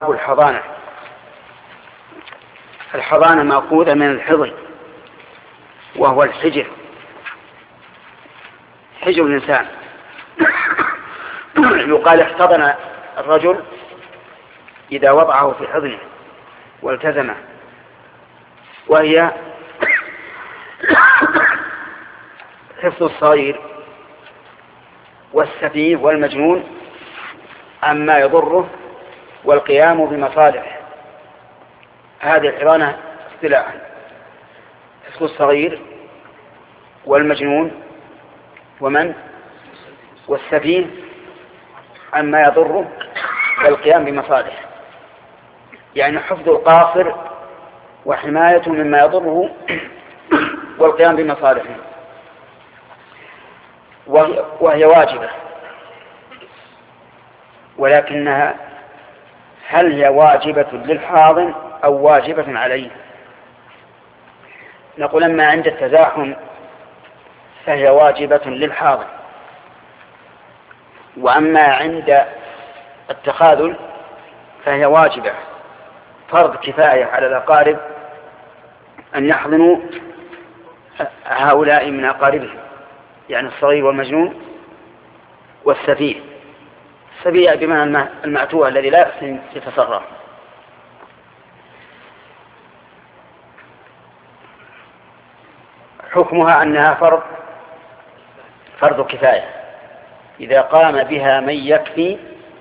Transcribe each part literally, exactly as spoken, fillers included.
الحضانة. الحضانة مأخوذة من الحضن، وهو الحجر، حجر الإنسان. يقال احتضن الرجل إذا وضعه في حضنه والتزمه، وهي حفظ الصغير والسفيه والمجنون عما يضره والقيام بمصالحه. هذه الحضانة اصطلاحا: حفظ الصغير والمجنون ومن والسفيه عما يضره والقيام بمصالحه، يعني حفظ القاصر وحمايته مما يضره والقيام بمصالحه. وهي واجبة، ولكنها هل هي واجبة للحاضن أو واجبة عليه؟ نقول أما عند التزاحم فهي واجبة للحاضن، وأما عند التخاذل فهي واجبة فرض كفاية على الأقارب أن يحضنوا هؤلاء من أقاربهم، يعني الصغير والمجنون والسفيه. السفيه بمعنى المعتوه الذي لا يحسن يتصرف. حكمها أنها فرض فرض كفاية، إذا قام بها من يكفي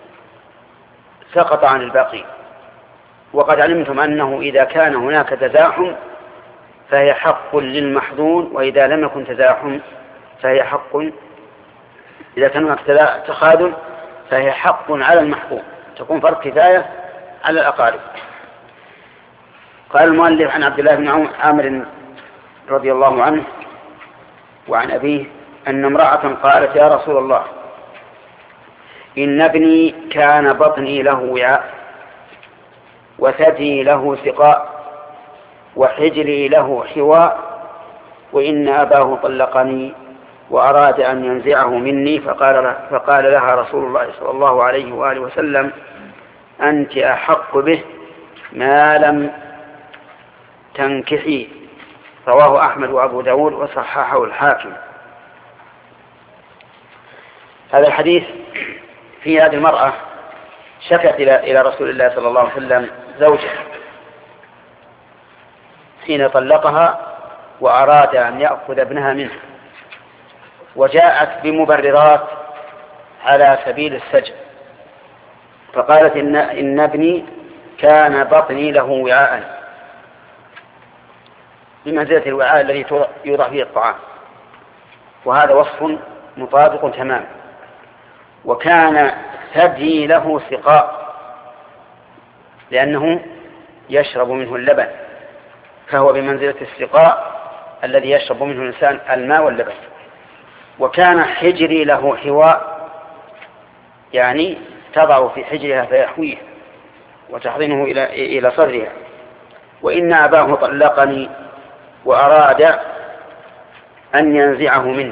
سقط عن الباقي. وقد علمتم أنه إذا كان هناك تزاحم فهي حق للمحظون، وإذا لم يكن تزاحم فهي حق، إذا كان هناك تخاذل فهي حق على المحظون، تكون فرض كفاية على الأقارب. قال المؤلف عن عبد الله بن عامر رضي الله عنه وعن أبيه أن امرأة قالت: يا رسول الله، إن ابني كان بطني له وعاء، وثدي له سقاء، وحجري له حواء، وإن أباه طلقني وأراد أن ينزعه مني، فقال, فقال لها رسول الله صلى الله عليه وآله وسلم: أنت أحق به ما لم تنكحي. رواه أحمد وأبو داود وصححه الحاكم. هذا الحديث في هذه المرأة شكت إلى رسول الله صلى الله عليه وسلم زوجها حين طلقها وأراد أن يأخذ ابنها منها، وجاءت بمبررات على سبيل السجن، فقالت: إن, إن ابني كان بطني له وعاء، بمنزلة الوعاء الذي يوضع فيه الطعام، وهذا وصف مطابق تماما. وكان ثدي له سقاء، لأنه يشرب منه اللبن، فهو بمنزلة السقاء الذي يشرب منه الإنسان الماء واللبن. وكان حجري له حواء، يعني تضع في حجرها فيحويه وتحضنه إلى إلى صدرها. وإن أباه طلقني وأراد أن ينزعه مني،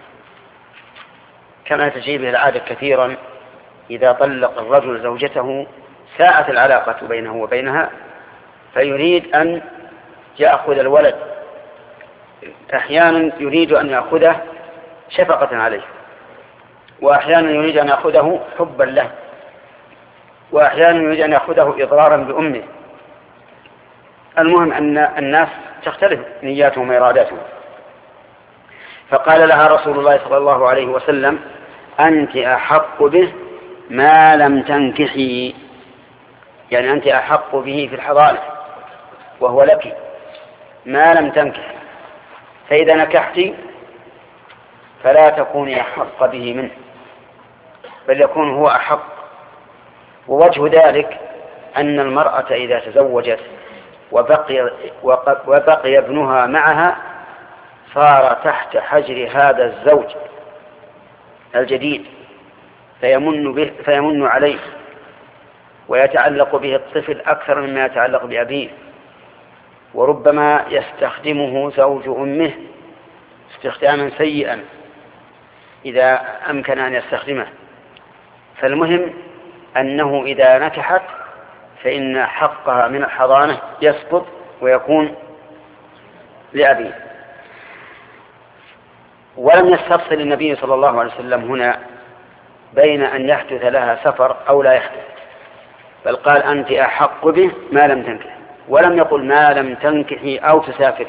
كما تجي به العادة كثيرا، إذا طلق الرجل زوجته ساءت العلاقة بينه وبينها فيريد أن يأخذ الولد، أحيانا يريد أن يأخذه شفقة عليه، وأحيانا يريد أن يأخذه حبا له، وأحيانا يريد أن يأخذه إضرارا بأمه. المهم أن الناس تختلف نياتهم وإراداتهم. فقال لها رسول الله صلى الله عليه وسلم: أنت أحق به ما لم تنكحي، يعني أنت أحق به في الحضانة وهو لك ما لم تنكحي، فإذا نكحتي فلا تكوني أحق به منه، بل يكون هو أحق. ووجه ذلك أن المرأة إذا تزوجت وبقي, وبقي ابنها معها صار تحت حجر هذا الزوج الجديد، فيمن, به فيمن عليه ويتعلق به الطفل أكثر مما يتعلق بأبيه، وربما يستخدمه زوج أمه استخداما سيئا إذا أمكن أن يستخدمه. فالمهم أنه إذا نكحت فإن حقها من الحضانة يسقط ويكون لأبيه. ولم يستفصل النبي صلى الله عليه وسلم هنا بين أن يحدث لها سفر أو لا يحدث، بل قال أنت أحق به ما لم تنكح، ولم يقل ما لم تنكحي أو تسافري.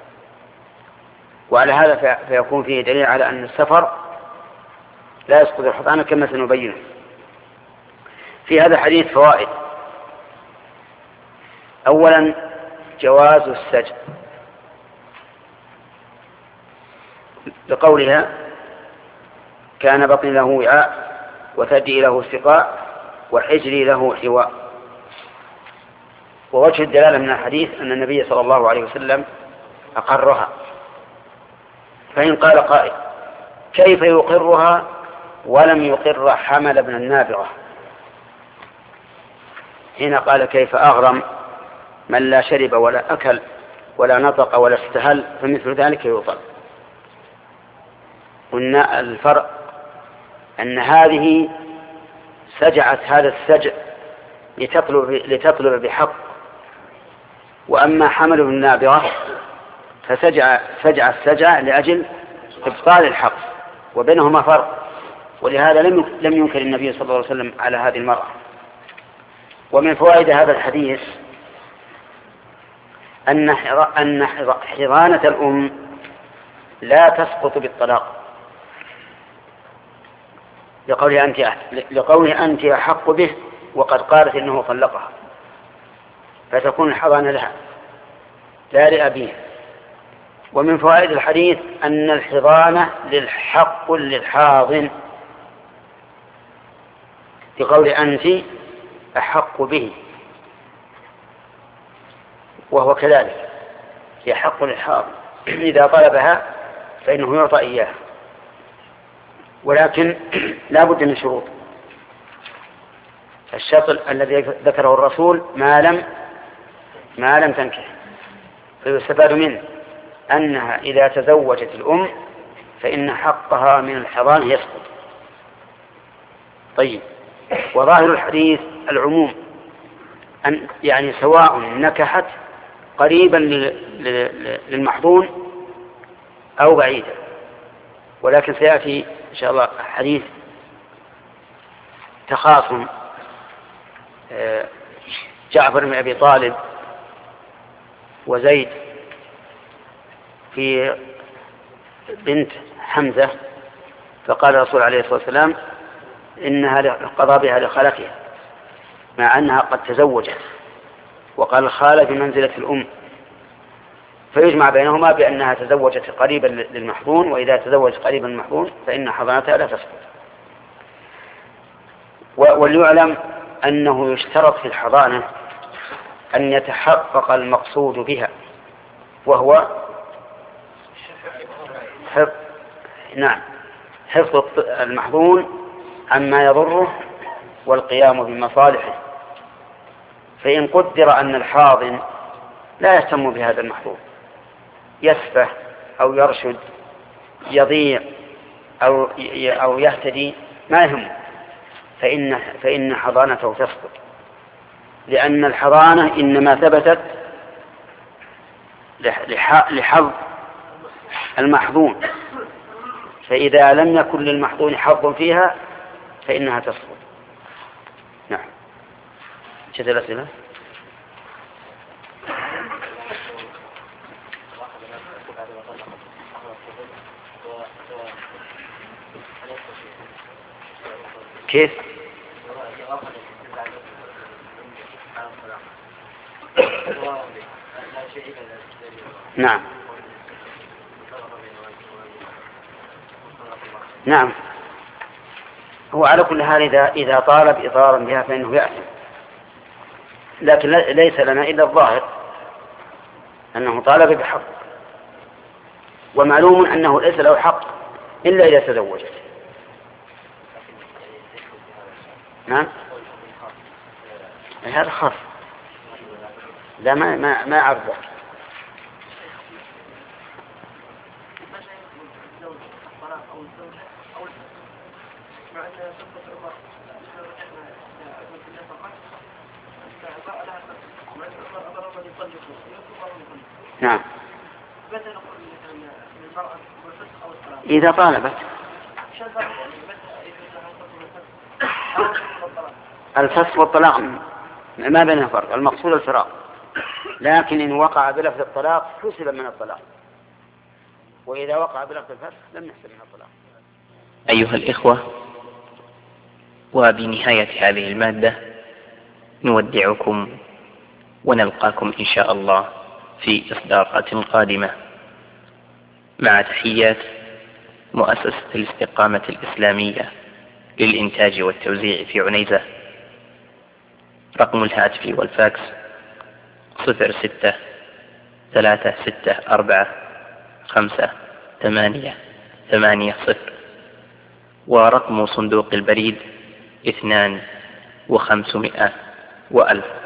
وعلى هذا فيكون فيه دليل على أن السفر لا يسقط الحضانة كما سنبينه. في هذا الحديث فوائد. أولا جواز السجن لقولها كان بطني له وعاء وثدي له سقاء وحجري له حواء. ووجه الدلالة من الحديث أن النبي صلى الله عليه وسلم أقرها. فإن قال قائل كيف يقرها ولم يقر حمل ابن النابغة؟ حين قال كيف أغرم من لا شرب ولا أكل ولا نطق ولا استهل فمثل ذلك يطلق. قلنا الفرق أن هذه سجعت هذا السجع لتطلب, لتطلب بحق، وأما حمل ابن النابغة فسجع سجع السجع لأجل إبطال الحق، وبينهما فرق. ولهذا لم لم ينكر النبي صلى الله عليه وسلم على هذه المرأة. ومن فوائد هذا الحديث أن أن حضانة الأم لا تسقط بالطلاق، لقوله أنت لقوله أنت أحق به، وقد قالت إنه طلقها، فتكون الحضانة لها لا لأبيه. ومن فوائد الحديث أن الحضانة للحق للحاضن، لقول أنت أحق به، وهو كذلك هي حق للحاضن إذا طلبها فإنه يعطى إياها، ولكن لا بد من شروط. الشرط الذي ذكره الرسول ما لم ما لم تنكح، فيستفاد منه أنها إذا تزوجت الأم فإن حقها من الحضانة يسقط. طيب، وظاهر الحديث العموم، أن يعني سواء نكحت قريبا للمحظون أو بعيدا. ولكن سيأتي إن شاء الله حديث تخاصم جعفر بن أبي طالب وزيد في بنت حمزة، فقال الرسول عليه الصلاة والسلام إنها قضى بها لخالتها مع أنها قد تزوجت، وقال الخالة بمنزلة الأم، فيجمع بينهما بأنها تزوجت قريبا للمحظون، وإذا تزوجت قريبا للمحظون فإن حضانتها لا تسقط. وليعلم أنه يشترط في الحضانة أن يتحقق المقصود بها، وهو حفظ نعم حفظ المحظون عما يضره والقيام بمصالحه. فإن قدر أن الحاضن لا يهتم بهذا المحظور، يسفه أو يرشد، يضيع أو أو يهتدي، ما يهم، فإن فإن حضانته تسقط، لأن الحضانة إنما ثبتت لحظ المحظون، فإذا لم يكن للمحظون حظ فيها فإنها تسقط. نعم. شد الأسئلة. كيف؟ نعم نعم هو على كل حال إذا إذا طالب إضرارا بها فإنه يأثم، لكن ليس لنا إلا الظاهر أنه طالب بحق، ومعلوم أنه ليس له حق إلا إذا تزوجت. نعم هذا خاص، لا ما ما ما أعرفه. نعم. إذا طالبت الفسخ والطلاق ما بينها فرق، المقصود الفراق، لكن إن وقع بلفظ الطلاق حسب من الطلاق، وإذا وقع بلفظ الفسخ لم يحسب من الطلاق. أيها الإخوة، وبنهاية هذه المادة نودعكم ونلقاكم إن شاء الله في إصدارات قادمة، مع تحيات مؤسسة الاستقامة الإسلامية للإنتاج والتوزيع في عنيزة. رقم الهاتف والفاكس صفر ستة ثلاثة ستة أربعة خمسة ثمانية ثمانية صفر، ورقم صندوق البريد اثنان وخمسمائة وألف.